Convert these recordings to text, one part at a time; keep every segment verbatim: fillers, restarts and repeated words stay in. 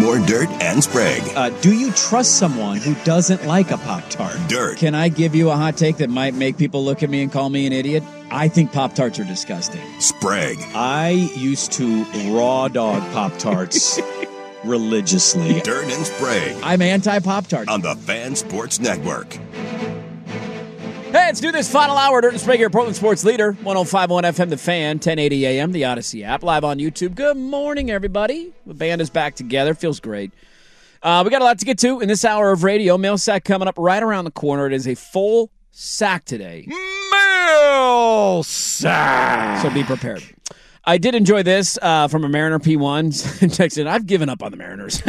more Dirt and Sprague. Uh, do you trust someone who doesn't like a Pop-Tart? Dirt. Can I give you a hot take that might make people look at me and call me an idiot? I think Pop-Tarts are disgusting. Sprague. I used to raw dog Pop-Tarts religiously. Dirt and Sprague. I'm anti-Pop-Tart. On the Fan Sports Network. Hey, let's do this final hour. Dirt and Sprague here, Portland Sports Leader, one oh five point one F M, The Fan, ten eighty A M, the Odyssey app, live on YouTube. Good morning, everybody. The band is back together. Feels great. Uh, we got a lot to get to in this hour of radio. Mail sack coming up right around the corner. It is a full sack today. Mail sack. So be prepared. I did enjoy this uh, from a Mariner P one. Texted, I've given up on the Mariners.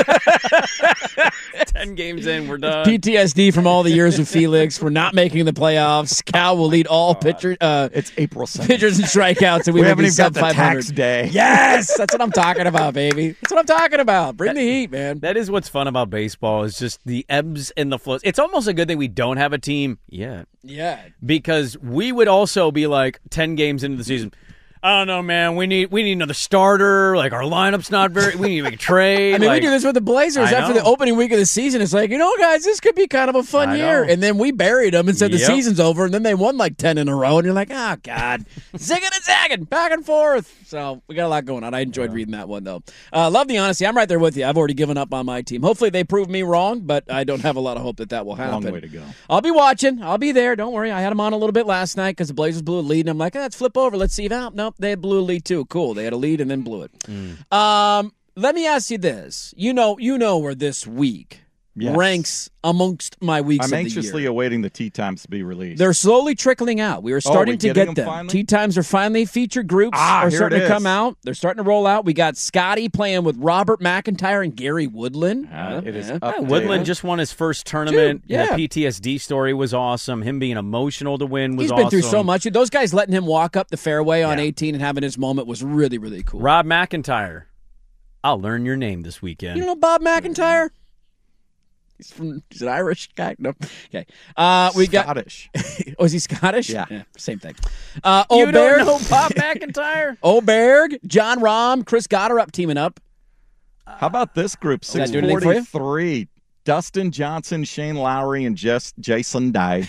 Ten games in, we're done. P T S D from all the years with Felix. We're not making the playoffs. Cal will lead all pitcher, uh, It's April second. pitchers and strikeouts, and we, We will haven't be even got sub the five hundred. tax day. Yes, that's what I'm talking about, baby. That's what I'm talking about. Bring the heat, man. That is what's fun about baseball is just the ebbs and the flows. It's almost a good thing we don't have a team yet. Yeah. Because we would also be like ten games into the season. I don't know, man. We need we need another starter. Like, our lineup's not very... We need to make a trade. I mean, like, we do this with the Blazers. I After know. the opening week of the season, it's like, you know, guys, this could be kind of a fun I year. know. And then we buried them and said the Yep. season's over, and then they won like ten in a row, and you're like, oh, God. Zigging and zagging, back and forth. So we got a lot going on. I enjoyed reading that one, though. Uh, love the honesty. I'm right there with you. I've already given up on my team. Hopefully they prove me wrong, but I don't have a lot of hope that that will happen. Long way to go. I'll be watching. I'll be there. Don't worry. I had them on a little bit last night because the Blazers blew a lead, and I'm like, oh, let's flip over. Let's see if out. Nope, they blew a lead, too. Cool. They had a lead and then blew it. Mm. Um, let me ask you this. You know, you know where this week Yes. ranks amongst my weeks I'm of the anxiously year. awaiting the tea times to be released. They're slowly trickling out. We are starting we to getting get them them. finally? Tea times are finally featured groups Ah, are here starting it to is. come out. They're starting to roll out. We got Scotty playing with Robert McIntyre and Gary Woodland. Uh, it is Yeah. up Yeah, to Woodland date. just won his first tournament. Dude, yeah. The P T S D story was awesome. Him being emotional to win was He's awesome. been through so much. Those guys letting him walk up the fairway on Yeah. eighteen and having his moment was really, really cool. Rob McIntyre. I'll learn your name this weekend. You know Bob McIntyre? He's from. He's an Irish guy. No. Okay. Uh, we got. Scottish. Oh, is he Scottish? Yeah. Same thing. Uh, You Oberg, don't know Bob McIntyre? Oberg, John Rahm, Chris Gotterup teaming up. How about this group? that six do anything for you? forty-three. Dustin Johnson, Shane Lowry, and Jess, Jason Day.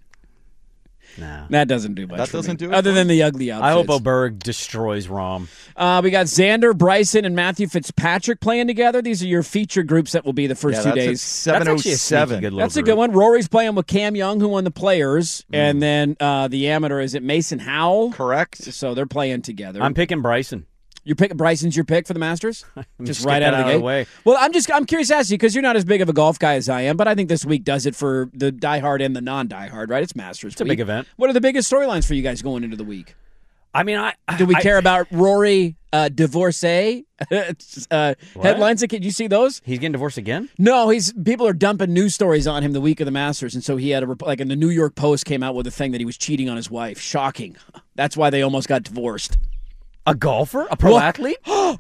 No. That doesn't do much. That for doesn't me, do it other for than the ugly outfits. I hope Oberg destroys Rom. Uh, we got Xander, Bryson, and Matthew Fitzpatrick playing together. These are your featured groups that will be the first Yeah, two that's days. seven oh That's actually a seven. sneaky good little That's a group. good one. Rory's playing with Cam Young, who won the Players, and then uh, the amateur is it Mason Howell. Correct. So they're playing together. I'm picking Bryson. You're picking Bryson's your pick for the Masters, just right out of the that gate. way. Well, I'm just I'm curious to ask you because you're not as big of a golf guy as I am, but I think this week does it for the diehard and the non-diehard, right? It's Masters. It's a week. big event. What are the biggest storylines for you guys going into the week? I mean, I Do we I- care about Rory uh, divorcee uh, headlines? Did you see those? He's getting divorced again? No, he's people are dumping news stories on him the week of the Masters, and so he had a rep- like in the New York Post came out with a thing that he was cheating on his wife. Shocking. That's why they almost got divorced. A golfer? A pro What? athlete?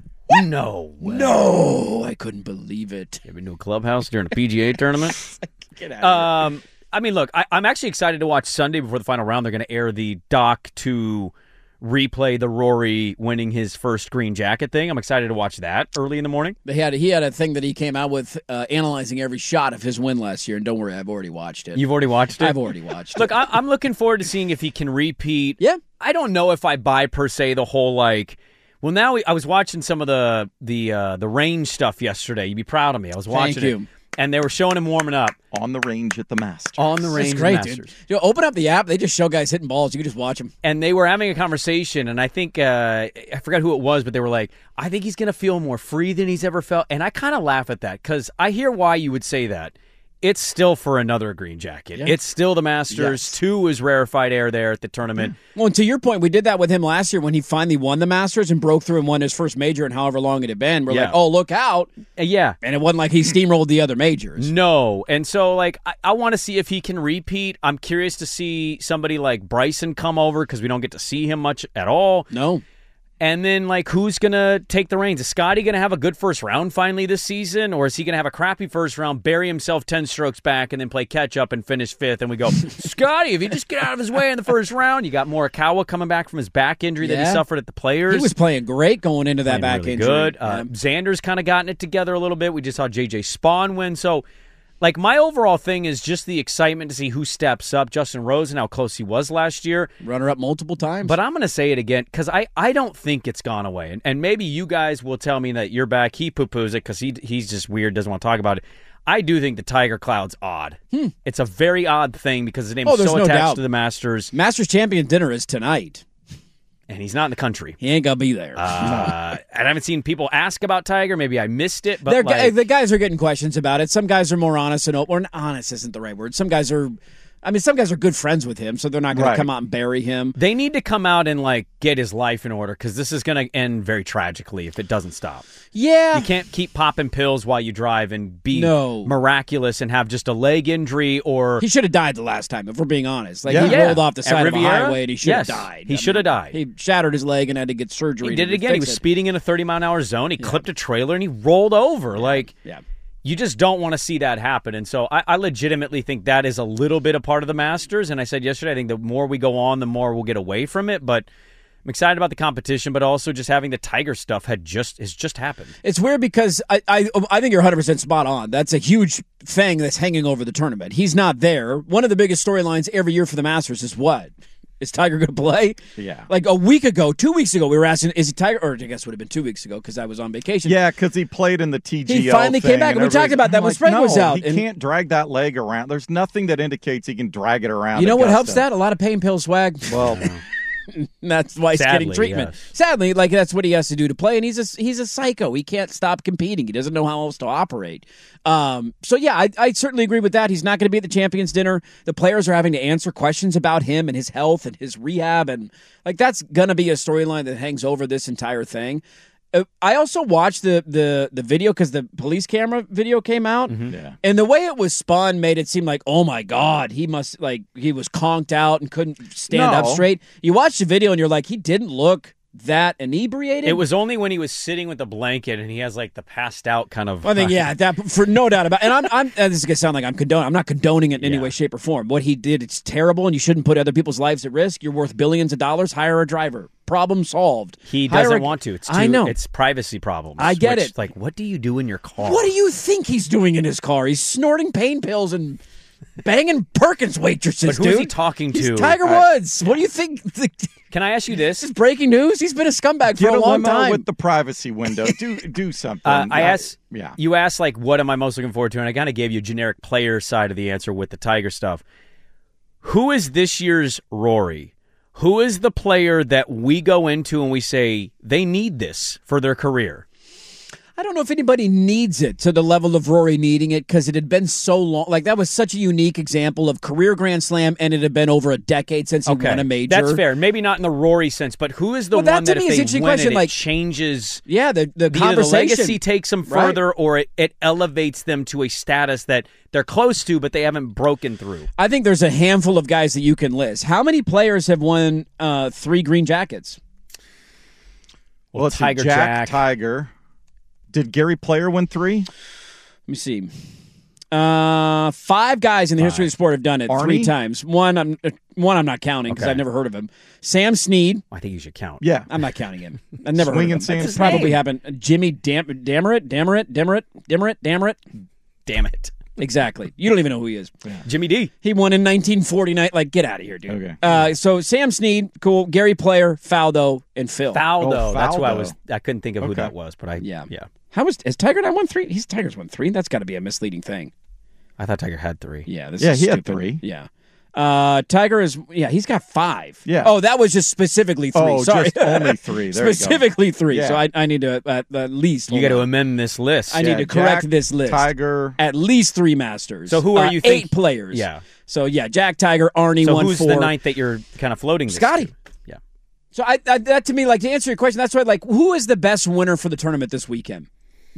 No way. No, I couldn't believe it. You ever been to a clubhouse during a P G A tournament? Get out of here. Um, I mean, look, I, I'm actually excited to watch Sunday before the final round. They're going to air the doc to replay the Rory winning his first green jacket thing. I'm excited to watch that early in the morning. They had he had a thing that he came out with uh, analyzing every shot of his win last year, and don't worry, I've already watched it. You've already watched it? I've already watched Look, it. I, I'm looking forward to seeing if he can repeat. Yeah. I don't know if I buy per se the whole like. Well, now we, I was watching some of the the uh, the range stuff yesterday. You'd be proud of me. I was watching Thank you. it, and they were showing him warming up On the range at the Masters. on the range. It's great, Masters. dude. You know, open up the app. They just show guys hitting balls. You can just watch them. And they were having a conversation, and I think uh, I forgot who it was, but they were like, "I think he's going to feel more free than he's ever felt." And I kind of laugh at that because I hear why you would say that. It's still for another green jacket. Yeah. It's still the Masters. Yes. Two is rarefied air there at the tournament. Well, and to your point, we did that with him last year when he finally won the Masters and broke through and won his first major in however long it had been. We're Yeah. like, oh, look out. Uh, yeah. And it wasn't like he steamrolled the other majors. No. And so, like, I, I want to see if he can repeat. I'm curious to see somebody like Bryson come over because we don't get to see him much at all. No. And then, like, who's going to take the reins? Is Scotty going to have a good first round finally this season? Or is he going to have a crappy first round, bury himself ten strokes back, and then play catch-up and finish fifth? And we go, Scotty, if you just get out of his way in the first round. You got Morikawa coming back from his back injury Yeah. that he suffered at the Players. He was playing great going into that Playing back really injury. good. Uh, Yeah. Xander's kind of gotten it together a little bit. We just saw J J Spawn win. So, like, my overall thing is just the excitement to see who steps up. Justin Rose and how close he was last year. Runner-up multiple times. But I'm going to say it again because I, I don't think it's gone away. And, and maybe you guys will tell me that you're back. He poo-poos it because he, he's just weird, doesn't want to talk about it. I do think the Tiger Cloud's odd. Hmm. It's a very odd thing because his name Oh, is there's so no attached doubt. to the Masters. Masters Champion dinner is tonight. And he's not in the country. He ain't going to be there. Uh, I haven't seen people ask about Tiger. Maybe I missed it. But They're, like, the guys are getting questions about it. Some guys are more honest and open. Or honest isn't the right word. Some guys are, I mean, some guys are good friends with him, so they're not going Right. to come out and bury him. they need to come out and like get his life in order because this is going to end very tragically if it doesn't stop. Yeah. You can't keep popping pills while you drive and be No. miraculous and have just a leg injury or He should have died the last time, if we're being honest. Like, Yeah. he Yeah. rolled off the At side of a Riviera? highway, and he should have Yes. died. He I should have mean, died. He shattered his leg and had to get surgery. he did to it again. He fix was it. speeding in a thirty mile an hour zone. He clipped a trailer and he rolled over. Like, Yeah. you just don't want to see that happen. And so I, I legitimately think that is a little bit a part of the Masters. And I said yesterday, I think the more we go on, the more we'll get away from it. But I'm excited about the competition, but also just having the Tiger stuff had just has just happened. It's weird because I, I I think you're one hundred percent spot on. That's a huge thing that's hanging over the tournament. He's not there. One of the biggest storylines every year for the Masters is what? Is Tiger going to play? Yeah. Like a week ago, two weeks ago, we were asking, is he Tiger? Or I guess it would have been two weeks ago because I was on vacation. Yeah, because he played in the T G L. He finally came thing back, and we talked everybody's- about that I'm when like, Sprague no, was out, He and- can't drag that leg around. There's nothing that indicates he can drag it around. You know what helps Augusta. that? A lot of pain pill swag. Well, And that's why he's Sadly, getting treatment. yes. Sadly, like that's what he has to do to play, and he's a he's a psycho. He can't stop competing. He doesn't know how else to operate. Um, so yeah, I, I certainly agree with that. He's not going to be at the Champions Dinner. The players are having to answer questions about him and his health and his rehab, and like that's going to be a storyline that hangs over this entire thing. Uh, I also watched the the the video because the police camera video came out, yeah. and the way it was spun made it seem like, oh my God, he must like he was conked out and couldn't stand up No. straight. You watch the video and you're like, he didn't look that inebriated. It was only when he was sitting with the blanket and he has like the passed out kind of. I think yeah, that for no doubt about. And I'm, I'm uh, this is gonna sound like I'm condoning. I'm not condoning it in any Yeah. way, shape, or form. What he did, it's terrible, and you shouldn't put other people's lives at risk. You're worth billions of dollars. Hire a driver. Problem solved. He Hire doesn't a- want to. It's too, I know. It's privacy problems. I get which, it. Like, what do you do in your car? What do you think he's doing in his car? He's snorting pain pills and banging Perkins waitresses, But who is dude. he talking He's to? Tiger I- Woods. What do you think? Can I ask you This this? is breaking news. He's been a scumbag for Get a a long limo time. with the privacy window. Do do something. Uh, I asked. Yeah. You asked like, what am I most looking forward to? And I kind of gave you a generic player side of the answer with the Tiger stuff. Who is this year's Rory? Who is the player that we go into and we say they need this for their career? I don't know if anybody needs it to the level of Rory needing it because it had been so long. Like, that was such a unique example of career Grand Slam, and it had been over a decade since he won a major. That's fair. Maybe not in the Rory sense, but who is the Well, that one to that me if is they an interesting win question, it, like- it changes Yeah, the, the either the conversation. legacy takes them Right. further or it, it elevates them to a status that they're close to, but they haven't broken through. I think there's a handful of guys that you can list. How many players have won uh, three green jackets? Well, it's Tiger Jack, Jack. Tiger. Did Gary Player win three? Let me see. Uh, five guys in the history of the sport have done it three Arnie? times. One, I'm uh, one I'm not counting because Okay. I've never heard of him. Sam Snead. I think you should count. Yeah. I'm not counting him. I've never Swinging heard of him. Sam That's Snead. probably happened. Jimmy Dam- Dammeret, Dammeret, Dammeret, Dammeret, Dammeret. Damn it. Exactly. You don't even know who he is. Jimmy D. He won in nineteen forty-nine. Like, get out of here, dude. Okay. Uh, so Sam Snead, cool. Gary Player, Faldo, and Phil. Faldo. Oh, That's who I Faldo. was. I couldn't think of who Okay. that was, but I. Yeah. Yeah. How was has Tiger not won three? He's Tiger's won three. That's got to be a misleading thing. I thought Tiger had three. Yeah. This Yeah, is he had stupid. three. Yeah. Uh, Tiger is yeah. He's got five. Yeah. Oh, that was just specifically three. Oh, Sorry. just only three. There you go. specifically three. Yeah. So I, I need to uh, at least. You hold got to on. amend this list. I need Yeah, to correct Jack, this list. Tiger. At least three Masters. So who are Uh, you Eight think- players. Yeah. So yeah, Jack, Tiger, Arnie, So won who's four. the ninth that you're kind of floating this Scotty. to? Yeah. So I, I that to me, like to answer your question, that's why like who is the best winner for the tournament this weekend?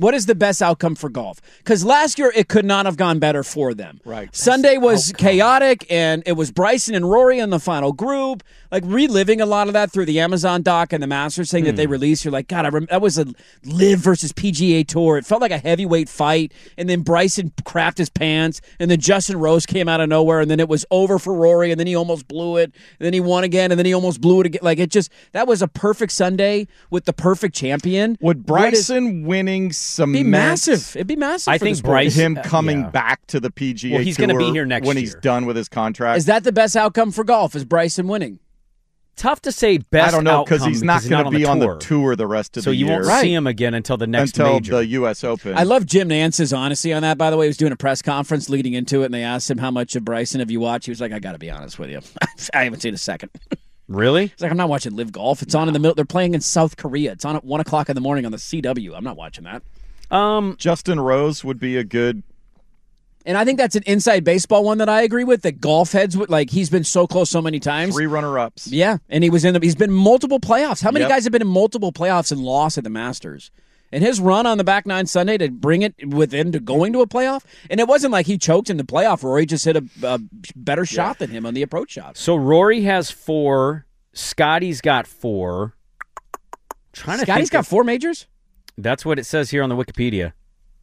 What is the best outcome for golf? Because last year it could not have gone better for them. Right. Sunday was outcome. chaotic, and it was Bryson and Rory in the final group, like reliving a lot of that through the Amazon doc and the Masters thing that they released. You're like, God, I rem- that was a Live versus P G A Tour. It felt like a heavyweight fight, and then Bryson crapped his pants, and then Justin Rose came out of nowhere, and then it was over for Rory, and then he almost blew it, and then he won again, and then he almost blew it again. Like, it just, that was a perfect Sunday with the perfect champion. Would Bryson winning cement It'd be massive. It'd be massive. I for think the sport. Bryce- him coming yeah. back to the P G A Well, he's Tour gonna be here next when year. he's done with his contract? Is that the best outcome for golf? Is Bryson winning? Tough to say best I don't know because he's not going to be on the tour the rest of so the you year. won't Right. see him again until the next until major. the U S Open. I love Jim Nance's honesty on that, by the way. He was doing a press conference leading into it, and they asked him how much of Bryson have you watched. He was like, I got to be honest with you. I haven't seen a second. Really? He's like, I'm not watching Live Golf. It's on in the middle. They're playing in South Korea. It's on at one o'clock in the morning on the C W. I'm not watching that. Um, Justin Rose would be a good. And I think that's an inside baseball one that I agree with, that golf heads would, like, he's been so close so many times. Three runner-ups. Yeah, and he was in the, he's been in multiple playoffs. How many Yep. guys have been in multiple playoffs and lost at the Masters? And his run on the back nine Sunday to bring it within to going to a playoff, and it wasn't like he choked in the playoff. Rory just hit a, a better shot than him on the approach shot. so Rory has four. Scotty's got four. Trying to Scotty's think got of- four majors? That's what it says here on the Wikipedia.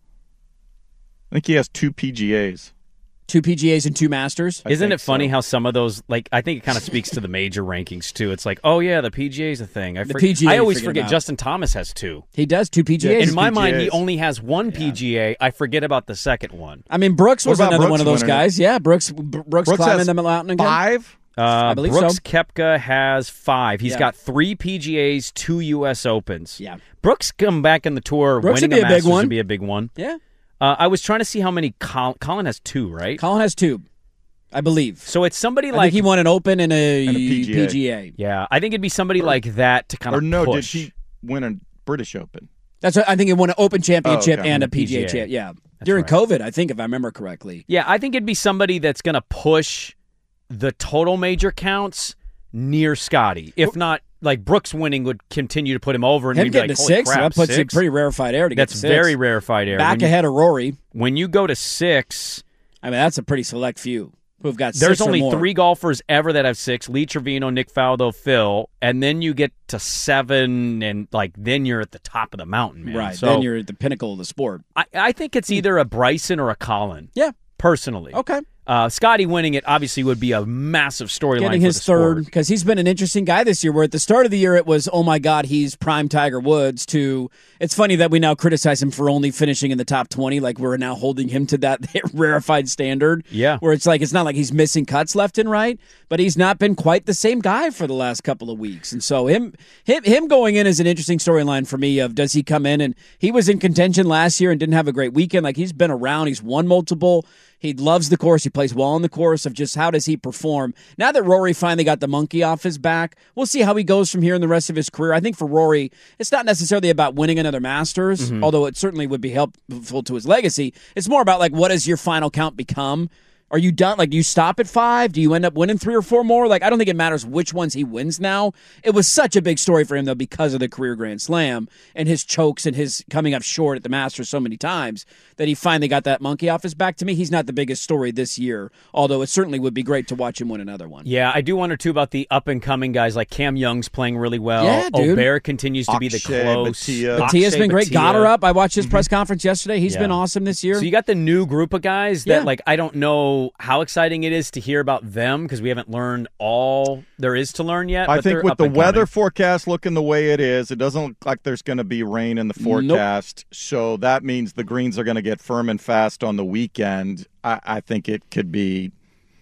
I think he has two P G As. Two P G As and two Masters. I Isn't think it funny so. how some of those, like, I think it kind of speaks to the major rankings, too. It's like, oh, yeah, the P G A is a thing. I, The for- P G A I you always forget forget about. Justin Thomas has two. He does, two P G As. Yeah, In my P G mind, he As. only has one P G A. I forget about the second one. I mean, Brooks What was about another Brooks one of those winning it? guys. Yeah, Brooks Brooks, Brooks climbing has the mountain again. Five? Uh, believe Brooks so. Koepka has five. He's Yeah. got three P G As, two U S Opens. Yeah. Brooks come back in the tour. Brooks winning would be a big Masters one. would be a big one. Yeah. Uh, I was trying to see how many Col- Colin has two, right? Colin has two, I believe. So it's somebody I like think he won an Open and a, And a P G A. P G A. yeah. I think it'd be somebody like that to kind Or of no, push. did he win a British Open? That's what I think he won an Open championship Oh, okay. and a And a P G A, P G A. champ. Yeah, during right. COVID, I think, if I remember correctly. Yeah, I think it'd be somebody that's going to push the total major counts near Scotty. If not, like Brooks winning would continue to put him over. And Him you'd be getting like, to holy six, crap, that puts six? it pretty rarefied air to get That's to six. very rarefied air. Back when you, ahead of Rory. when you go to six, I mean, that's a pretty select few who've got six there's or only more. three golfers ever that have six: Lee Trevino, Nick Faldo, Phil, and then you get to seven, and like then you're at the top of the mountain, man. Right, So then you're at the pinnacle of the sport. I, I think it's either a Bryson or a Colin. Yeah. Personally, Okay. Uh, Scotty winning it obviously would be a massive storyline. Getting for his the sport. third, because he's been an interesting guy this year, where at the start of the year it was, oh my God, he's prime Tiger Woods, to it's funny that we now criticize him for only finishing in the top twenty, like we're now holding him to that rarefied standard. Yeah. Where it's like, it's not like he's missing cuts left and right, but he's not been quite the same guy for the last couple of weeks. And so him him, him going in is an interesting storyline for me of, does he come in, and he was in contention last year and didn't have a great weekend. Like, he's been around, he's won multiple. He loves the course. He plays well on the course, of just how does he perform. Now that Rory finally got the monkey off his back, we'll see how he goes from here in the rest of his career. I think for Rory, it's not necessarily about winning another Masters, Mm-hmm. although it certainly would be helpful to his legacy. It's more about, like, what does your final count become? Are you done? Like, do you stop at five? Do you end up winning three or four more? Like, I don't think it matters which ones he wins now. It was such a big story for him, though, because of the career Grand Slam and his chokes and his coming up short at the Masters so many times, that he finally got that monkey off his back. To me, he's not the biggest story this year, although it certainly would be great to watch him win another one. Yeah, I do wonder too about the up and coming guys like Cam Young's playing really well. Yeah, dude. Aubert continues to be the Akshay close. Bhatia. Batia's been great. Got her up. I watched his press conference yesterday. He's Yeah. been awesome this year. So you got the new group of guys that, Yeah. like, I don't know how exciting it is to hear about them because we haven't learned all there is to learn yet. I but think they're with up the and weather coming. forecast looking the way it is, it doesn't look like there's going to be rain in the forecast. So that means the greens are going to get firm and fast on the weekend. I, I think it could be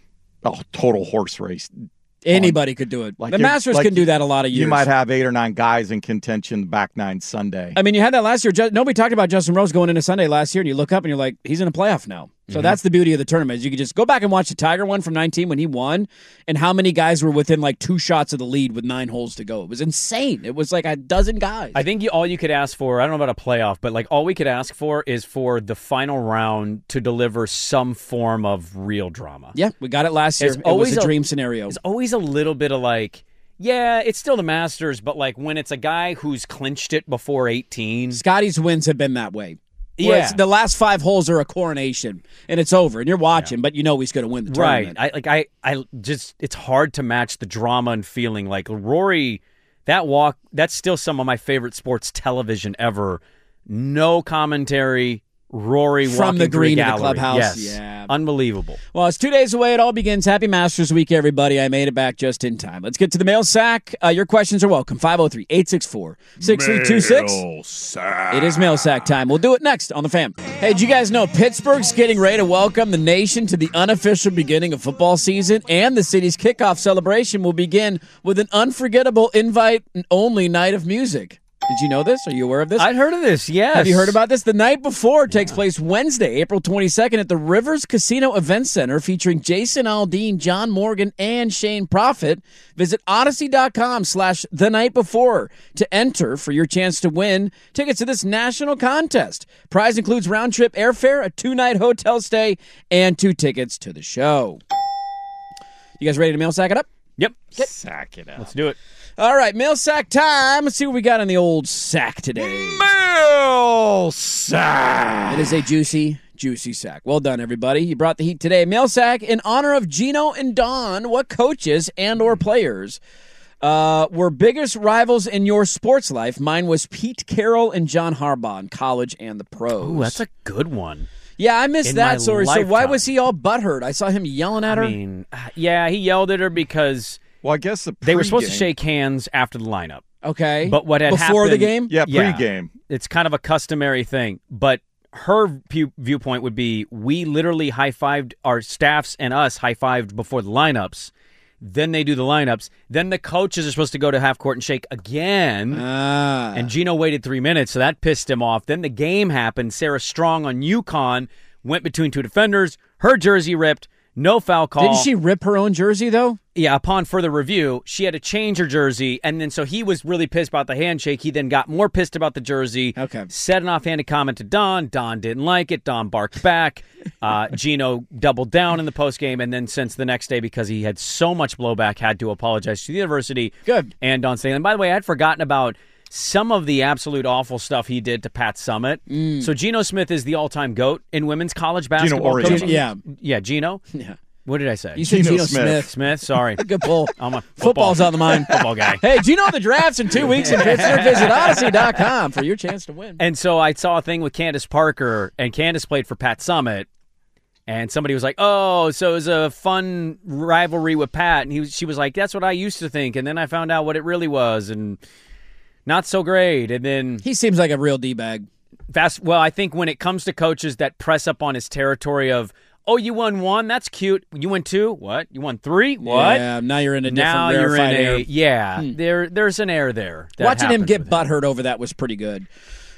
a total horse race. Anybody could do it. Like the you- Masters like can do you- that a lot of years. You might have eight or nine guys in contention back nine Sunday. I mean, you had that last year. Ju- Nobody talked about Justin Rose going into Sunday last year, and you look up and you're like, he's in a playoff now. So that's the beauty of the tournament. Is you can just go back and watch the Tiger one from nineteen when he won, and how many guys were within like two shots of the lead with nine holes to go. It was insane. It was like a dozen guys. I think you, all you could ask for, I don't know about a playoff, but like all we could ask for is for the final round to deliver some form of real drama. yeah, we got it last year. It's It always was a a- dream scenario. There's always a little bit of like, yeah, it's still the Masters, but like when it's a guy who's clinched it before eighteen. Scotty's wins have been that way. Where Yeah. it's- the last five holes are a coronation, and it's over, and you're watching, but you know he's going to win the Right. tournament. I like I I just it's hard to match the drama and feeling. Like Rory, that walk, that's still some of my favorite sports television ever. No commentary. Rory From walking the through a green to the gallery. clubhouse. Yes. Yeah. Unbelievable. Well, it's two days away. It all begins. Happy Masters Week, everybody. I made it back just in time. Let's get to the mail sack. Uh, your questions are welcome. five oh three, eight six four, six three two six. Mail sack. It is mail sack time. We'll do it next on the Fam. Hey, did you guys know Pittsburgh's getting ready to welcome the nation to the unofficial beginning of football season, and the city's kickoff celebration will begin with an unforgettable invite-only night of music. Did you know this? Are you aware of this? I'd heard of this, yes. Have you heard about this? The night before takes place Wednesday, April twenty-second at the Rivers Casino Event Center featuring Jason Aldean, John Morgan, and Shane Profit. Visit odyssey.com slash the night before to enter for your chance to win tickets to this national contest. Prize includes round-trip airfare, a two-night hotel stay, and two tickets to the show. You guys ready to mail sack it up? Yep. Sack it up. Let's do it. All right, mail sack time. Let's see what we got in the old sack today. Mail sack. It is a juicy, juicy sack. Well done, everybody. You brought the heat today. Mail sack in honor of Gino and Don. What coaches and or players uh, were biggest rivals in your sports life? Mine was Pete Carroll and John Harbaugh in college and the pros. Ooh, that's a good one. yeah, I missed in that my story. So why lifetime. was he all butthurt? I saw him yelling at her. I mean, uh, yeah, he yelled at her because Well, I guess the they were supposed to pregame- shake hands after the lineup. okay. But what had Before the happened- game? Yeah, Yeah. pregame. It's kind of a customary thing, but her pu- viewpoint would be we literally high-fived, our staffs and us high-fived before the lineups. Then they do the lineups. Then the coaches are supposed to go to half court and shake again. Ah. And Gino waited three minutes, so that pissed him off. Then the game happened. Sarah Strong on UConn went between two defenders. Her jersey ripped. No foul call. Didn't she rip her own jersey, though? Yeah, upon further review, she had to change her jersey, and then so he was really pissed about the handshake. He then got more pissed about the jersey. Okay. Said an offhanded comment to Don. Don didn't like it. Don barked back. Uh, Gino doubled down in the postgame, and then since the next day, because he had so much blowback, had to apologize to the university. Good. And Don Staley. And by the way, I had forgotten about some of the absolute awful stuff he did to Pat Summitt. Mm. So Geno Smith is the all-time GOAT in women's college basketball Origi. coaching. Yeah. Yeah, Gino. Yeah. What did I say? You said Geno Geno Smith. Smith. Smith, sorry. Good pull. I'm a Football's football- on the mind. football guy. Hey, do you know the draft's in two weeks in Pittsburgh? Visit odyssey dot com for your chance to win. And so I saw a thing with Candace Parker, and Candace played for Pat Summitt, and somebody was like, "Oh, so it was a fun rivalry with Pat," and he was, she was like, "That's what I used to think," and then I found out what it really was, and not so great. And then He seems like a real D-bag. fast. Well, I think when it comes to coaches that press up on his territory of, "Oh, you won one, that's cute. You won two, what? You won three, what?" Yeah, now you're in a different Now you're in rarefied a air. yeah. There, there's an air there. that Watching him happens get with butthurt over that was pretty good.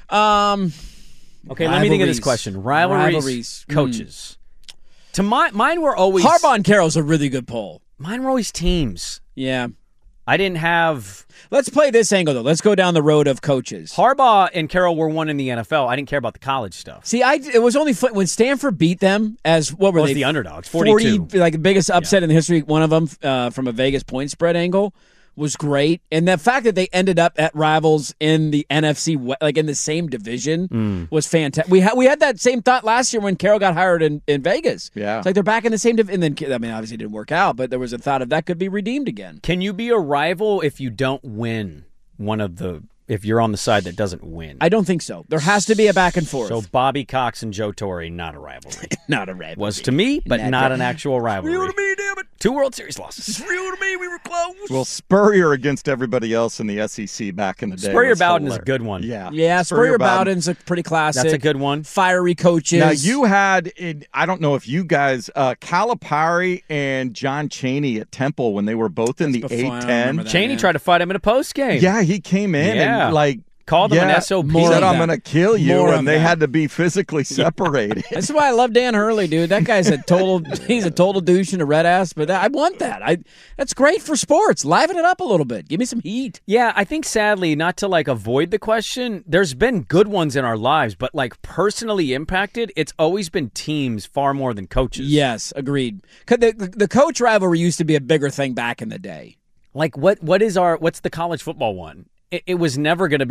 Um, Okay, let me think of this Rivalries. question. Rivalries, Rivalries. Mm. coaches. To my mine were always Harbaugh and Carroll's a really good poll. Mine were always teams. Yeah. I didn't have Let's play this angle, though. Let's go down the road of coaches. Harbaugh and Carroll were one in the N F L. I didn't care about the college stuff. See, I it was only fun, when Stanford beat them as what were Was they? the underdogs, forty, forty-two. like the biggest upset in the history. One of them uh, from a Vegas point spread angle was great, and the fact that they ended up at rivals in the N F C, we- like in the same division, Mm. was fantastic. We had we had that same thought last year when Carroll got hired in, in Vegas. Yeah. It's like they're back in the same division. And then I mean, obviously, it didn't work out, but there was a thought of that could be redeemed again. Can you be a rival if you don't win one of the if you're on the side that doesn't win? I don't think so. There has to be a back and forth. So Bobby Cox and Joe Torre, not a rivalry. not a red Was to me, but Not not that- an actual rivalry. Real to me, damn it. Two World Series losses. Real to me, we were close. Well, Spurrier against everybody else in the S E C back in the day. Spurrier was Bowden is a hilarious. good one. Yeah. Yeah, Spurrier Bowden's a pretty classic. That's a good one. Fiery coaches. Now you had, in, I don't know if you guys, uh, Calipari and John Chaney at Temple when they were both in the That's before, I A don't ten. remember that. Cheney yeah. tried to fight him in a post game. Yeah, he came in Yeah. and like Called him yeah, an S O P. More said of I'm that. going to kill you, More of and they that. had to be physically separated. That's why I love Dan Hurley, dude. That guy's a total he's a total douche and a red ass, but I want that. I that's great for sports. Liven it up a little bit. Give me some heat. Yeah, I think sadly, not to like avoid the question, there's been good ones in our lives, but like personally impacted, it's always been teams far more than coaches. Yes, agreed. 'Cause The, the, the coach rivalry used to be a bigger thing back in the day. Like what what is our what's the college football one? It, it was never going to be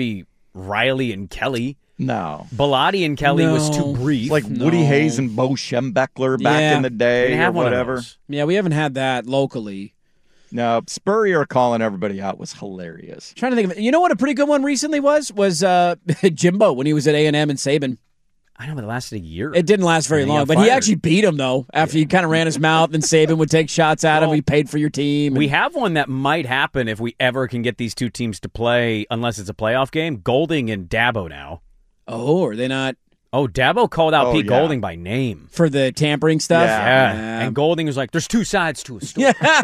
Riley and Kelly. No. Bilotti and Kelly No. was too brief. Like No. Woody Hayes and Bo Schembechler back Yeah. in the We day didn't or have one of whatever. those. Yeah, we haven't had that locally. No, Spurrier calling everybody out was hilarious. Trying to think of it. You know what a pretty good one recently was? Was uh, Jimbo when he was at A and M and Saban. I know, but it lasted a year. It didn't last very And he long, got but he fired. actually beat him, though, after he kind of ran his mouth, and Saban would take shots at him. Well, He paid for your team. We and- have one that might happen if we ever can get these two teams to play, unless it's a playoff game. Golding and Dabo now. Oh, are they not Oh, Dabo called out Oh, Pete yeah. Golding by name. for the tampering stuff? Yeah. Yeah. And Golding was like, there's two sides to a story.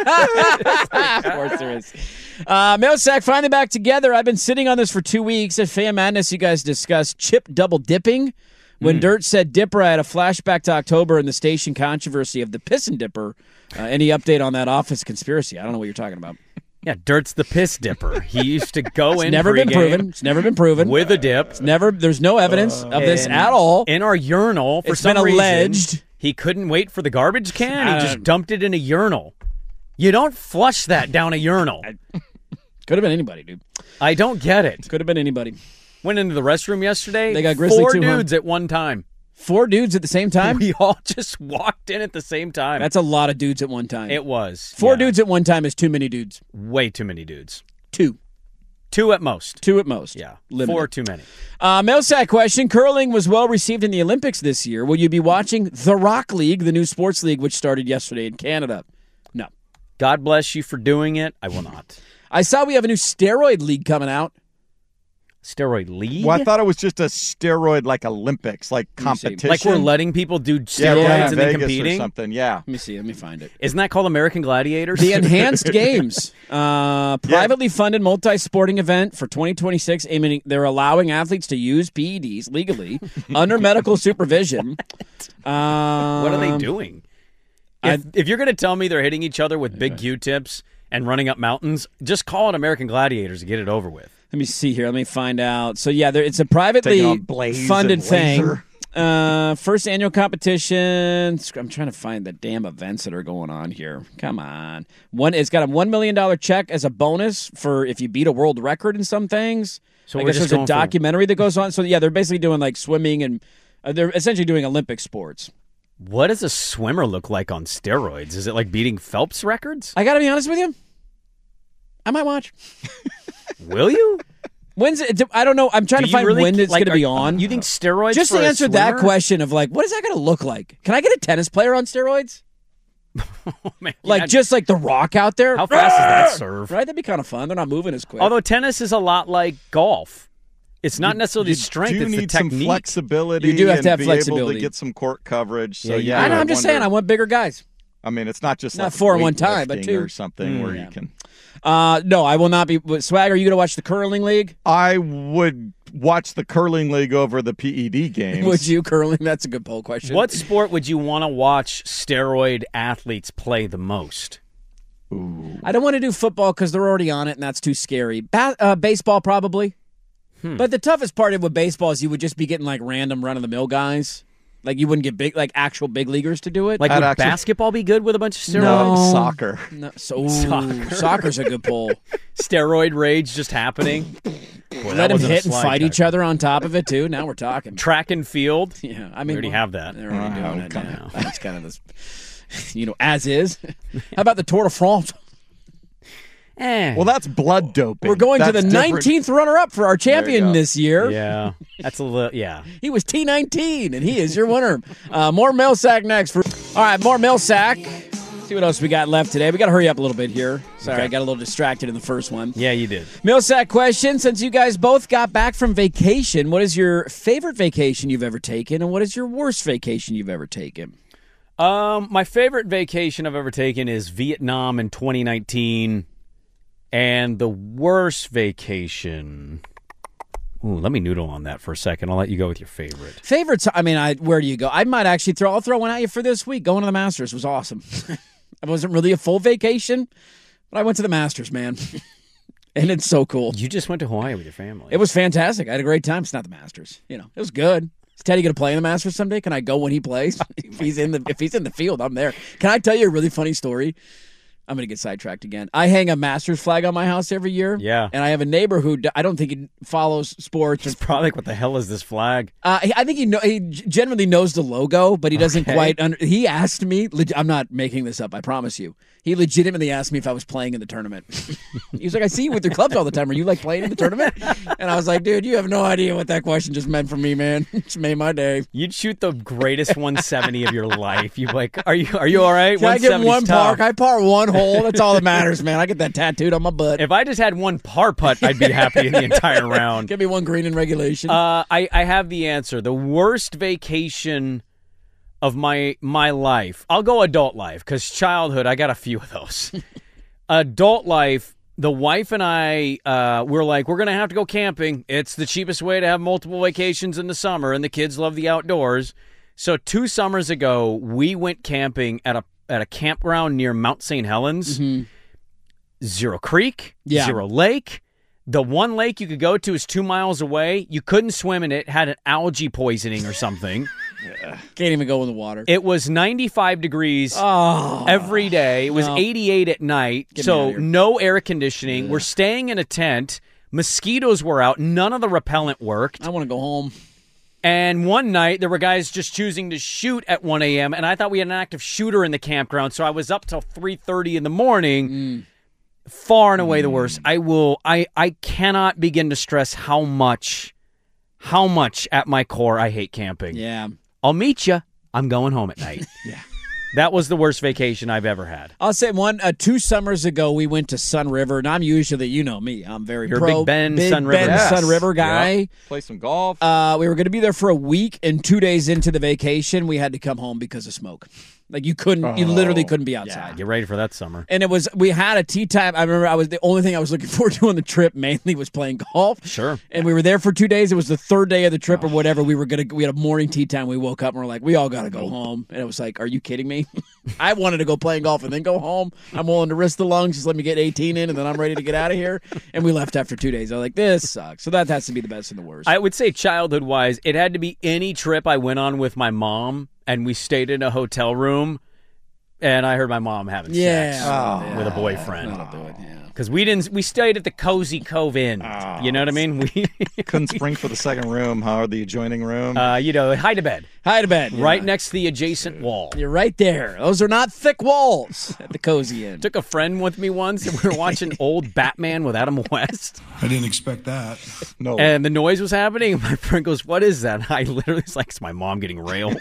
Of course there is. Uh, Millsack finally back together. I've been sitting on this for two weeks. At Fan Madness, you guys discussed chip double dipping. When Dirt said dipper, I had a flashback to October and the station controversy of the piss and dipper. Uh, any update on that office conspiracy? I don't know what you're talking about. Yeah, Dirt's the piss dipper. He used to go It's in never been pregame proven. It's never been proven. with a dip. Never. There's no evidence of this And at all. In our urinal, for It's some been reason, alleged. he couldn't wait for the garbage can. I He just don't- dumped it in a urinal. You don't flush that down a urinal. Could have been anybody, dude. I don't get it. Could have been anybody. Went into the restroom yesterday. They got Grizzly four too, huh? dudes at one time. Four dudes at the same time? We all just walked in at the same time. That's a lot of dudes at one time. it was Four yeah. dudes at one time is too many dudes. Way too many dudes. Two. Two at most. Two at most. Yeah, Limited. four too many. Uh, Millsack question. Curling was well received in the Olympics this year. Will you be watching the Rock League, the new sports league, which started yesterday in Canada? No. God bless you for doing it. I will not. I saw we have a new steroid league coming out. Steroid league. Well, I thought it was just a steroid like Olympics, like Let me see. competition. Like we're letting people do yeah, steroids yeah, and then Vegas or competing. something. Yeah. Let me see. Let me find it. Isn't that called American Gladiators? The Enhanced Games, uh, privately funded multi-sporting event for twenty twenty-six. Aiming, they're allowing athletes to use P E Ds legally under medical supervision. Um, What are they doing? If, if you're going to tell me they're hitting each other with big Q-tips and running up mountains, just call it American Gladiators and get it over with. Let me see here. Let me find out. So yeah, there, it's a privately Taking on Blaze funded and thing. Laser. Uh, first annual competition. I'm trying to find the damn events that are going on here. Come on, one. It's got a one million dollar check as a bonus for if you beat a world record in some things. So I we're guess just there's a going for- documentary that goes on. So yeah, they're basically doing like swimming and uh, they're essentially doing Olympic sports. What does a swimmer look like on steroids? Is it like beating Phelps records? I got to be honest with you. I might watch. Will you? When's it? I don't know. I'm trying Do to you find really- when it's like, going to be are- on. You think steroids? Just for to a answer that swimmer? question of like, what is that going to look like? Can I get a tennis player on steroids? Oh, man. Like Yeah. just like the Rock out there? How fast is that serve? Right, that'd be kind of fun. They're not moving as quick. Although tennis is a lot like golf. It's not necessarily You the strength; do it's the need some technique. flexibility. You do have and to have be able flexibility. to get some court coverage. So Yeah, you yeah, do. I know, I I'm just wonder- saying, I want bigger guys. I mean, it's not just Not like four in one time, but weightlifting two. or something where yeah. you can. Uh, no, I will not be. Swag, are you going to watch the curling league? I would watch the curling league over the P E D games. Would you curling? That's a good poll question. What sport would you want to watch steroid athletes play the most? I don't want to do football because they're already on it, and that's too scary. Ba- uh, baseball, probably. Hmm. But the toughest part of with baseball is you would just be getting like random run of the mill guys. Like you wouldn't get big, like actual big leaguers to do it. Like, I'd would actually- basketball be good with a bunch of steroids? No. Soccer. No, so, ooh, Soccer. soccer's a good poll. Steroid rage just happening. Boy, that Let them wasn't a hit and slide fight each tackle. other on top of it too. Now we're talking. Track and field. Yeah, I We mean, already well, have that. They're already Oh, doing it come now. That's kind of this, you know, as is. How about the Tour de France? Eh. Well, that's blood doping. We're going to That's the different. nineteenth runner-up for our champion go. this year. yeah, that's a little. Yeah. He was T nineteen, and he is your winner. Uh, more Millsack next. For all right, more Millsack. See what else we got left today. We got to hurry up a little bit here. Sorry, Okay. I got a little distracted in the first one. Yeah, you did. Millsack question: since you guys both got back from vacation, what is your favorite vacation you've ever taken, and what is your worst vacation you've ever taken? Um, my favorite vacation I've ever taken is Vietnam in twenty nineteen, and the worst vacation. Ooh, let me noodle on that for a second. I'll let you go with your favorite. Favorites? I mean, I where do you go? I might actually throw. I'll throw one at you for this week. Going to the Masters was awesome. It wasn't really a full vacation, but I went to the Masters, man, and it's so cool. You just went to Hawaii with your family. It was fantastic. I had a great time. It's not the Masters, you know. It was good. Is Teddy going to play in the Masters someday? Can I go when he plays? if he's in the if he's in the field, I'm there. Can I tell you a really funny story? I'm going to get sidetracked again. I hang a Masters flag on my house every year. Yeah. And I have a neighbor who d- I don't think he follows sports. It's probably like, what the hell is this flag? Uh, he- I think he know, he generally knows the logo, but he doesn't Okay. quite. Under- he asked me. leg- I'm not making this up. I promise you. He legitimately asked me if I was playing in the tournament. He was like, "I see you with your clubs all the time. Are you like playing in the tournament?" And I was like, "Dude, you have no idea what that question just meant for me, man. It's made my day." You'd shoot the greatest one seventy of your life. You'd be like, are you are you all right? Can I get one tough. par? I par one hole. That's all that matters, man. I get that tattooed on my butt. If I just had one par putt, I'd be happy in the entire round. Give me one green in regulation. Uh, I, I have the answer. The worst vacation of my my life. I'll go adult life because childhood, I got a few of those. Adult life, the wife and I, uh, we're like, we're going to have to go camping. It's the cheapest way to have multiple vacations in the summer, and the kids love the outdoors. So two summers ago, we went camping at a at a campground near Mount Saint Helens. Mm-hmm. Zero Creek, Yeah. Zero Lake. The one lake you could go to is two miles away. You couldn't swim in it, had an algae poisoning or something. Can't even go in the water. It was ninety-five degrees oh, every day. It was no. eighty-eight at night, Get me so outta here. no air conditioning. We're staying in a tent. Mosquitoes were out. None of the repellent worked. I want to go home. And one night, there were guys just choosing to shoot at one a.m., and I thought we had an active shooter in the campground, so I was up till three thirty in the morning. Mm. Far and away the worst. I will. I, I cannot begin to stress how much, how much at my core I hate camping. Yeah. I'll meet you. I'm going home at night. Yeah. That was the worst vacation I've ever had. I'll say one, uh, two summers ago, we went to Sun River, and I'm usually, you know me, I'm very You're a pro. Big Ben, Big Sun River. Ben, Yes. Sun River guy. Yep. Play some golf. Uh, we were going to be there for a week, and two days into the vacation, we had to come home because of smoke. Like, you couldn't, you literally couldn't be outside. Get ready for that summer. And it was, we had a tea time. I remember I was, the only thing I was looking forward to on the trip mainly was playing golf. Sure. And we were there for two days. It was the third day of the trip or whatever. We were going to, we had a morning tea time. We woke up and we're like, we all got to go home. And it was like, are you kidding me? I wanted to go playing golf and then go home. I'm willing to risk the lungs. Just let me get eighteen in and then I'm ready to get out of here. And we left after two days. I was like, this sucks. So that has to be the best and the worst. I would say childhood-wise, it had to be any trip I went on with my mom, and we stayed in a hotel room, and I heard my mom having Yeah. sex Oh, with a boyfriend. That'll do it, yeah. Because we didn't, we stayed at the Cozy Cove Inn. You know what I mean? We, Couldn't spring for the second room, huh? Or the adjoining room. uh, you know, hide to bed, Hi to bed. right next to the adjacent wall. You're right there. Those are not thick walls at the Cozy Inn. Took a friend with me once, and we were watching old Batman with Adam West, I didn't expect that. no. and the noise was happening. And my friend goes, "What is that?" And I literally was like, "It's my mom getting railed."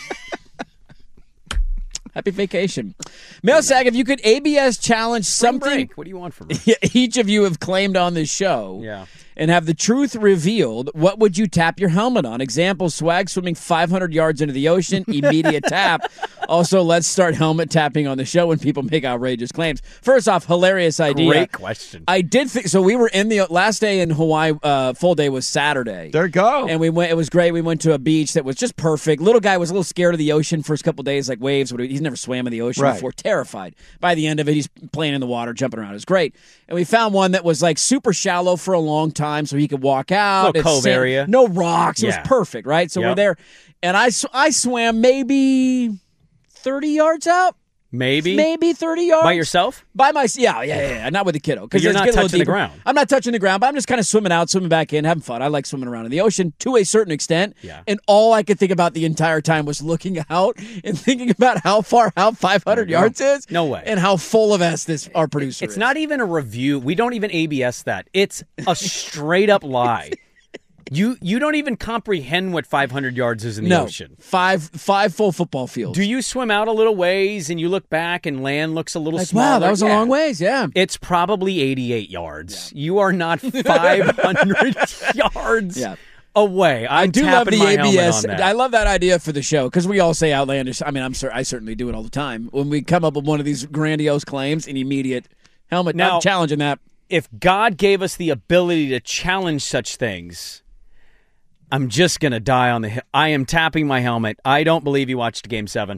Happy vacation. Mail Sag, if you could A B S challenge Spring something break. What do you want from me? each of you have claimed on this show Yeah. and have the truth revealed, what would you tap your helmet on? Example, Swag swimming five hundred yards into the ocean, immediate tap. Also, let's start helmet tapping on the show when people make outrageous claims. First off, hilarious idea. Great question. I did think so. We were in the last day in Hawaii. Uh, full day was Saturday. there you go. And we went. It was great. We went to a beach that was just perfect. Little guy was a little scared of the ocean first couple days, like waves. He's never swam in the ocean Right. before. Terrified. By the end of it, he's playing in the water, jumping around. It was great. And we found one that was like super shallow for a long time, so he could walk out. Little It's cove sand- area. no rocks. It Yeah. was perfect, right? So we're Yep. there, and I sw- I swam maybe thirty yards out. Maybe Maybe thirty yards by yourself. by my yeah yeah yeah, yeah. Not with the kiddo But you're it's not getting a little touching the deeper. ground. I'm not touching the ground, but I'm just kind of swimming out, swimming back in, having fun. I like swimming around in the ocean to a certain extent. Yeah. And all I could think about the entire time was looking out and thinking about how far out five hundred yards is. No way. And how full of S this our producer It's is. not even a review. We don't even A B S that. It's a straight up lie. You you don't even comprehend what five hundred yards is in the no ocean. five five full football fields. Do you swim out a little ways and you look back and land looks a little like, smaller? wow, that was a Yeah. long ways. Yeah. It's probably eighty-eight yards. You are not five hundred yards Yeah. away. I'm I do love tapping the my A B helmet S. on that. I love that idea for the show because we all say outlandish. I mean, I'm cer- I certainly do it all the time when we come up with one of these grandiose claims. An immediate helmet. Now- I'm challenging that. If God gave us the ability to challenge such things, I'm just going to die on the hill. I am tapping my helmet. I don't believe he watched Game seven.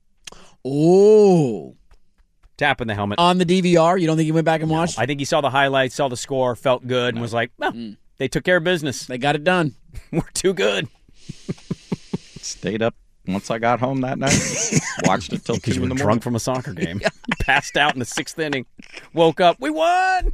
Oh, Tapping the helmet. on the D V R. You don't think he went back and watched? I think he saw the highlights, saw the score, felt good, and was like, well, Mm. they took care of business. They got it done. We're too good. Stayed up once I got home that night, watched it till two Because you in were the drunk morning. from a soccer game. Passed out in the sixth inning. Woke up. We won!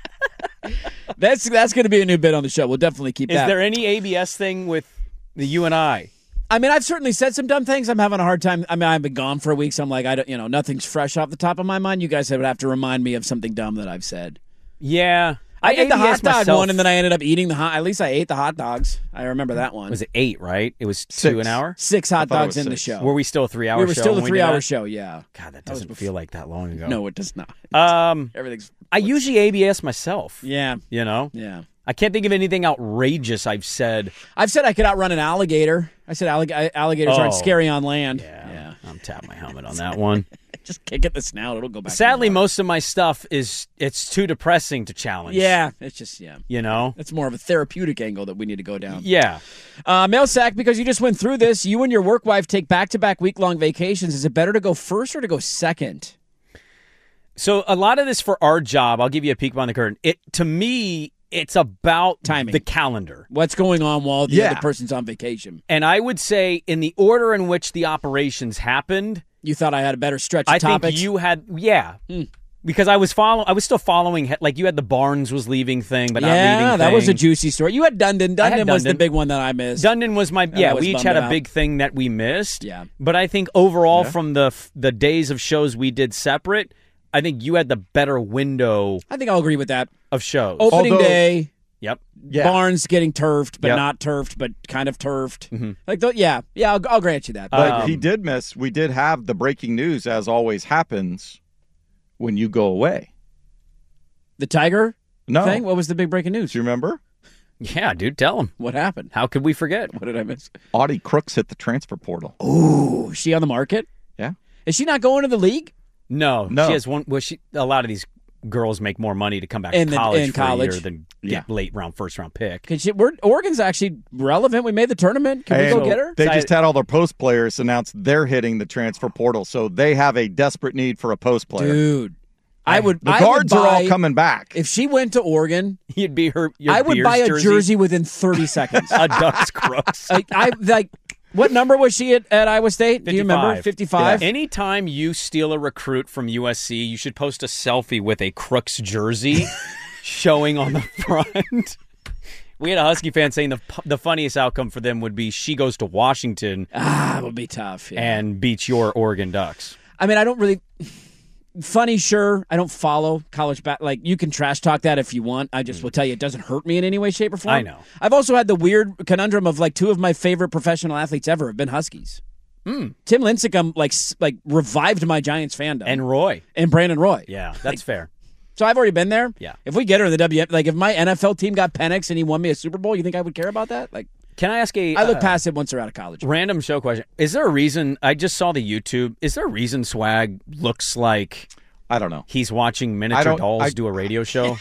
That's that's going to be a new bit on the show. We'll definitely keep Is that. there any A B S thing with the you and I? I mean, I've certainly said some dumb things. I'm having a hard time. I mean, I've been gone for a week, so I'm like, I don't, you know, nothing's fresh off the top of my mind. You guys would have to remind me of something dumb that I've said. Yeah. I, ate the A B S hot dog myself. one, and then I ended up eating the hot. At least I ate the hot dogs. I remember that one. Was it eight, right? It was Six. two an hour? Six hot thought it dogs was in the six. show. Were we still a three-hour we were show still a when we did three-hour that? show. Yeah. God, that That was doesn't before- feel like that long ago. No, it does not. Um, Everything's. I usually A B S myself. Yeah. You know? Yeah. I can't think of anything outrageous I've said. I've said I could outrun an alligator. I said allig- alligators aren't Oh. scary on land. Yeah. I'm tapping my helmet on that one. Just kick it in the snout. It'll go back. Sadly, in the water. most of my stuff is, it's too depressing to challenge. Yeah. It's just, yeah. You know? It's more of a therapeutic angle that we need to go down. Yeah. Uh, Mail Sack, because you just went through this, you and your work wife take back-to-back week-long vacations. Is it better to go first or to go second? So a lot of this for our job, I'll give you a peek behind the curtain. It to me, it's about Timing. the calendar. What's going on while the Yeah. other person's on vacation? And I would say in the order in which the operations happened, You thought I had a better stretch of I topics? think you had yeah. Because I was follow I was still following like you had the Barnes was leaving thing but not leaving yeah, that was a thing. juicy story. You had Dundon. I had Dundon was the Dundon. big one that I missed. Dundon was my yeah, I was we each bummed had a out. big thing that we missed. Yeah. But I think overall Yeah. from the the days of shows we did separate, I think you had the better window I think I'll agree with that. of shows. Opening Although- day, Yep. Yeah. Barnes getting turfed, but Yep. not turfed, but kind of turfed. Mhm. Like, th- yeah, yeah, I'll, I'll grant you that. But Um, he did miss. We did have the breaking news, as always happens, when you go away. the Tiger No, thing. What was the big breaking news? do you remember? Yeah, dude, tell him. What happened? How could we forget? What did I miss? Audie Crooks hit the transfer portal. Ooh, is she on the market? Yeah. Is she not going to the league? No, No. She has one. Well, she a lot of these girls make more money to come back In to the- college in for college. a year than Yeah. get late round first round pick. Cause she, we're, Oregon's actually relevant. We made the tournament. Can we And go get her? They So just I- had all their post players announce they're hitting the transfer portal, so they have a desperate need for a post player. Dude, I would. the I guards would are all buy- coming back. If she went to Oregon, You'd be her. Your I would Beers buy a jersey, jersey within thirty seconds. a Ducks Crooks. like I like. What number was she at, at Iowa State? Do you remember? fifty-five. Fifty-five. Anytime you steal a recruit from U S C, you should post a selfie with a Crooks jersey showing on the front. We had a Husky fan saying the the funniest outcome for them would be she goes to Washington Ah, it would be tough. Yeah. and beats your Oregon Ducks. I mean, I don't really. Funny, sure. I don't follow college bat. Like, you can trash talk that if you want. I just will tell you it doesn't hurt me in any way, shape, or form. I know. I've also had the weird conundrum of like two of my favorite professional athletes ever have been Huskies. Mm. Tim Lincecum like s- like revived my Giants fandom, And Roy. and Brandon Roy. Yeah, that's fair. So I've already been there. Yeah. If we get her in the W, like if my N F L team got Penix and he won me a Super Bowl, you think I would care about that? Like, Can I ask a I look uh, past it once they're out of college. random show question? Is there a reason? I just saw the YouTube. Is there a reason Swag looks like I don't know. he's watching miniature don't- dolls I- do a radio show?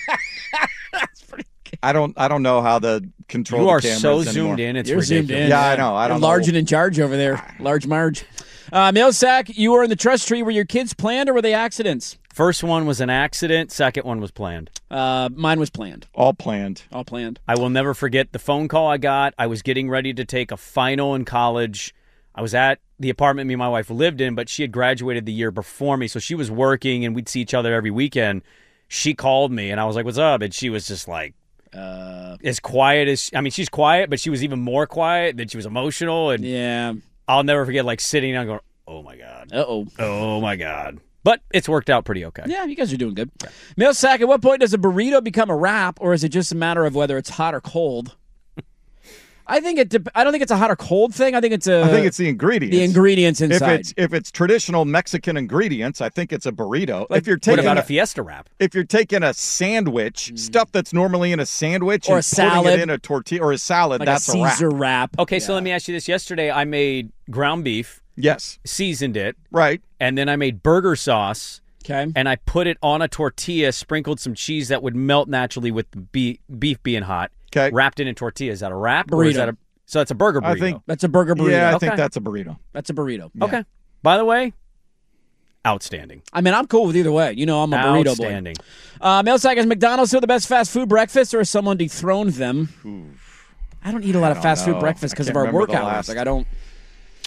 I don't. I don't know how to control. You the are cameras so anymore. zoomed in. It's You're ridiculous. zoomed in. Yeah, I know. I don't You're large know. and in charge over there. Large Marge. Uh, Mail Sack, you were in the trust tree. Were your kids planned or were they accidents? First one was an accident. Second one was planned. Uh, mine was planned. All planned. All planned. I will never forget the phone call I got. I was getting ready to take a final in college. I was at the apartment me and my wife lived in, but she had graduated the year before me, so she was working, and we'd see each other every weekend. She called me, and I was like, what's up? And she was just like, Uh, as quiet as, I mean, she's quiet, but she was even more quiet. Then she was emotional, and yeah. I'll never forget, like, sitting down going, oh, my God. Uh-oh. Oh, my God. But it's worked out pretty okay. Yeah, you guys are doing good. Mail Sack, at what point does a burrito become a wrap, or is it just a matter of whether it's hot or cold? I think it. Dep- I don't think it's a hot or cold thing. I think it's a. I think it's the ingredients. the ingredients If inside. it's if it's traditional Mexican ingredients, I think it's a burrito. if you're What taking about a, a Fiesta wrap? if you're taking a sandwich, stuff that's normally in a sandwich, Or and a salad. putting it in a tortilla or a salad, like that's a a wrap. Caesar wrap. Okay, so let me ask you this. Yesterday, I made ground beef, Yes, seasoned it, right. and then I made burger sauce, Okay. and I put it on a tortilla, sprinkled some cheese that would melt naturally with the beef, beef being hot, Okay. wrapped it in tortilla. Is that a wrap? Or is Burrito. that a, so that's a burger burrito. I think. That's a burger burrito. Yeah, I Okay. think that's a burrito. That's a burrito. Okay. By the way, outstanding. I mean, I'm cool with either way. You know, I'm a burrito boy. Outstanding. Uh, Mail Sack, is McDonald's still the best fast food breakfast, or has someone dethroned them? I don't eat a lot of don't fast food know. breakfast I because of can't our remember work the hours. last- Like, I don't.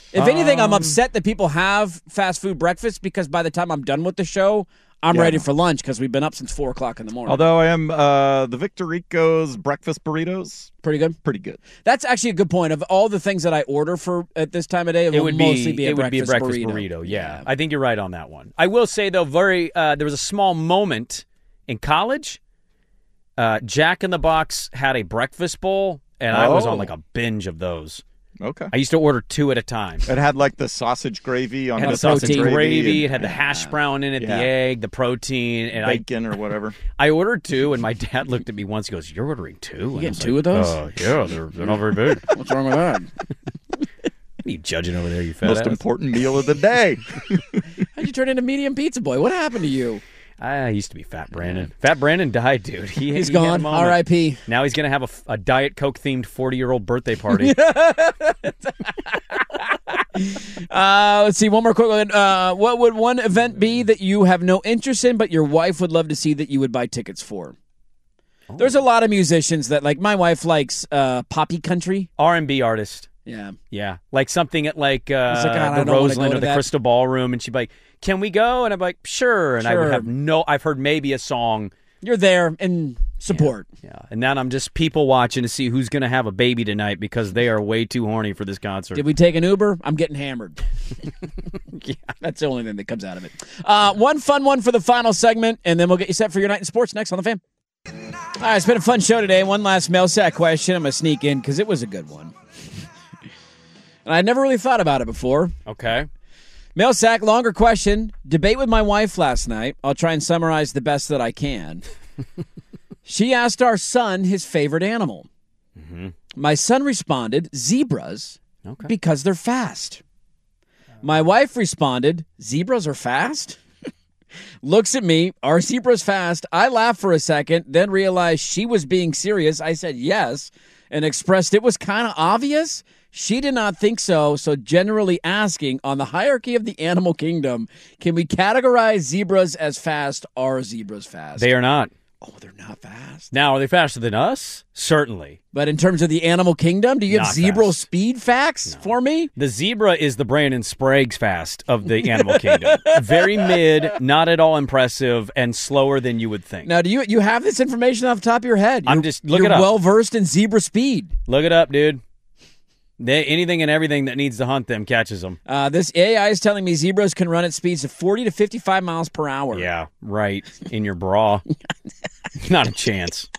If anything, I'm Um, upset that people have fast food breakfast because by the time I'm done with the show, I'm Yeah. ready for lunch because we've been up since four o'clock in the morning. Although I am uh, the Victor Rico's breakfast burritos, Pretty good. pretty good. That's actually a good point. Of all the things that I order for at this time of day, it, It will would mostly be, be a it would be a breakfast breakfast burrito. burrito. Yeah. I think you're right on that one. I will say though, very uh, there was a small moment in college. Uh, Jack in the Box had a breakfast bowl, and I was Oh. on like a binge of those. Okay. I used to order two at a time. It had like the sausage gravy on It had the the sausage protein. gravy, and it had the hash brown in it, Yeah. the egg, the protein, and I bacon or whatever. I ordered two, and my dad looked at me once. He goes, "You're ordering two? You getting two of those? Uh, yeah, they're they're not very big. What's wrong with that? What are you judging over there, you fat Most ass? important meal of the day. How'd you turn into medium pizza boy? What happened to you? I used to be Fat Brandon. Fat Brandon died, dude. He, He's he had a gone. moment. R I P Now he's gonna have a, f- a Diet Coke themed forty year old birthday party. Uh, let's see, one more quick one. Uh, what would one event be that you have no interest in, but your wife would love to see that you would buy tickets for? There's a lot of musicians that, like, my wife likes uh, poppy country. R and B artist. Yeah. Yeah, like something at like, uh, It's like, God, I the don't wanna Roseland go or to the that. Crystal Ballroom, and she'd be like, "Can we go?" And I'm like, "Sure." And I Sure. would have no. I've heard maybe a song. You're there in support. Yeah, and then I'm just people watching to see who's gonna have a baby tonight because they are way too horny for this concert. Did we take an Uber? I'm getting hammered. Yeah. That's the only thing that comes out of it. Uh, one fun one for the final segment, and then we'll get you set for your night in sports next on The Fan. All right, it's been a fun show today. One last mail sack question. I'm going to sneak in because it was a good one. And I never really thought about it before. Okay. Mail sack, longer question. Debate with my wife last night. I'll try and summarize the best that I can. She asked our son his favorite animal. Mm-hmm. My son responded, zebras, Okay. because they're fast. My wife responded, zebras are fast? Looks at me, are zebras fast? I laughed for a second, then realized she was being serious. I said yes, and expressed it was kind of obvious. She did not think so, so generally asking, on the hierarchy of the animal kingdom, can we categorize zebras as fast? Are zebras fast? They are not. Oh, they're not fast. Now, are they faster than us? Certainly. But in terms of the animal kingdom, do you have Not zebra fast. speed facts for me? The zebra is the Brandon Sprague's fast of the animal kingdom. Very mid, not at all impressive, and slower than you would think. Now, do you you have this information off the top of your head? I'm You're- just- look you're it up. well versed in zebra speed. Look it up, dude. They, anything and everything that needs to hunt them catches them. Uh, this A I is telling me zebras can run at speeds of forty to fifty-five miles per hour. Yeah, right. In your bra. Not a chance.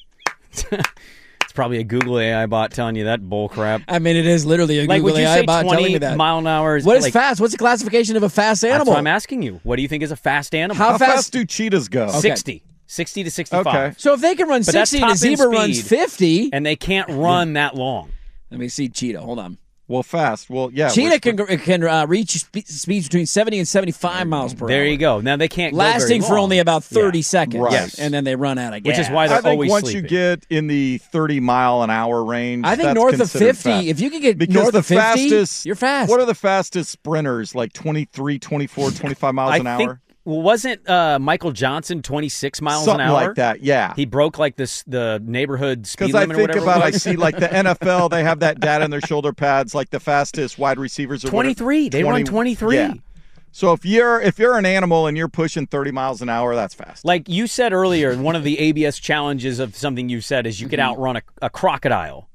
It's probably a Google A I bot telling you that bull crap. I mean, it is literally a Like, Google would you A I say bot telling twenty me that. mile an hour? What is like, fast? What's the classification of a fast That's animal? what I'm asking you. What do you think is a fast animal? How How fast- fast do cheetahs go? sixty. sixty to sixty-five. Okay. So if they can run But that's sixty and a top end zebra runs speed. fifty, And they can't run that long. let me see cheetah. Hold on. Well, fast. Well, yeah. Cheetah we're- can can uh, reach spe- speeds between seventy and seventy-five miles per hour. There you go. Now they can't go very Lasting for long. only about thirty Yeah. seconds. Right. Yes. And then they run out of gas. Which is why they're I think always once sleeping. you get in the thirty mile an hour range, I think that's north of considered fifty, fast. if you could get because north the of fifty, fastest, you're fast. What are the fastest sprinters? Like twenty-three, twenty-four, twenty-five miles I an think, hour? well, wasn't uh, Michael Johnson twenty-six miles Something an hour? like that. Yeah. He broke like this the neighborhood speed Because I limit or think whatever. about, it I was. see like the N F L, they have that data in their shoulder pads, like the fastest wide receivers. Or twenty-three. They run twenty-three. Yeah. So if you're if you're an animal and you're pushing thirty miles an hour, that's fast. Like you said earlier, one of the A B S challenges of something you said is you could outrun a, a crocodile.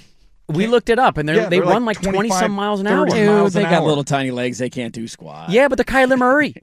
We looked it up, and they're, Yeah, they they're run like like twenty some miles an hour. thirty Dude, miles they an got hour. little tiny legs. They can't do squat. Yeah, but they're Kyler Murray.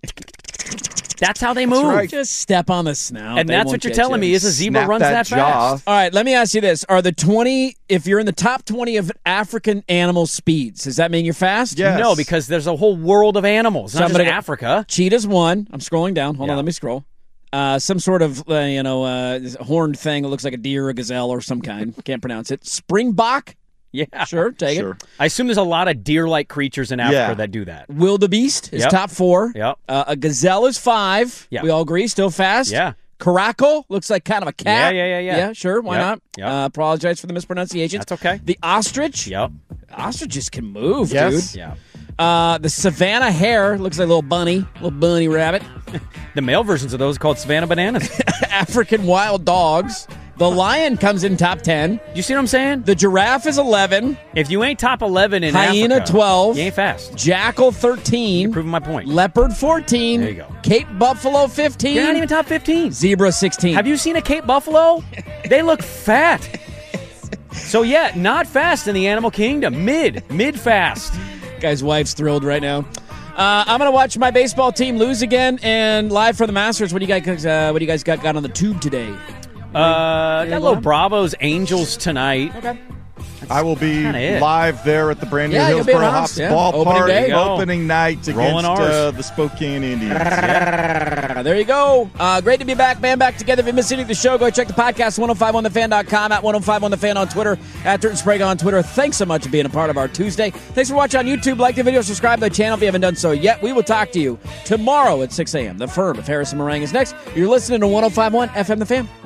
That's how they move. right. Just step on the snout. And They that's won't what you're get telling you. me is a zebra Snap runs that that, jaw. fast. All right, let me ask you this. Are the twenty, if you're in the top twenty of African animal speeds, does that mean you're fast? Yes. No, because there's a whole world of animals, not Somebody- just Africa. Cheetah's one. I'm scrolling down. Hold Yeah. on, let me scroll. Uh, some sort of, uh, you know, uh, this horned thing that looks like a deer or a gazelle or some kind. Can't pronounce it. Springbok? Yeah. Sure, take Sure. it. I assume there's a lot of deer-like creatures in Africa Yeah. that do that. Wildebeest is Yep. top four. Yep. Uh, a gazelle is five. Yeah. We all agree, still fast. Yeah. Caracal looks like kind of a cat. Yeah, yeah, yeah, yeah. Yeah, sure, why Yep, not? yep. Uh, apologize for the mispronunciation. That's okay. The ostrich. Yep. Ostriches can move, Yes. dude. Yeah. Uh, the Savannah hare looks like a little bunny, little bunny rabbit. The male versions of those are called Savannah bananas. African wild dogs. The lion comes in top ten. You see what I'm saying? The giraffe is eleven. If you ain't top eleven in Hyena Africa, twelve. you ain't fast. Jackal thirteen. You're proving my point. Leopard fourteen. There you go. Cape buffalo fifteen. You're not even top fifteen. Zebra sixteen. Have you seen a Cape buffalo? They look fat. So, yeah, not fast in the animal kingdom. Mid. Mid-fast. Guy's wife's thrilled right now. Uh, I'm going to watch my baseball team lose again, and live for the Masters. What do you guys, uh, what do you guys got, got on the tube today? Uh, got a little Bravos Angels tonight. Okay. I will be kinda it. live there at the brand new Yeah, you'll be at Hillsborough Hops, Hops yeah. Ballpark Opening day. Go. opening night Rolling against ours. uh, the Spokane Indians. Uh, there you go. Uh, great to be back, man. Back together. If you missed any of the show, go check the podcast, ten fifty-one the fan dot com, at ten fifty-one the fan on Twitter, at Dirt and Sprague on Twitter. Thanks so much for being a part of our Tuesday. Thanks for watching on YouTube. Like the video, subscribe to the channel if you haven't done so yet. We will talk to you tomorrow at six a.m. The Firm of Harrison Meringue is next. You're listening to ten fifty-one F M The Fan.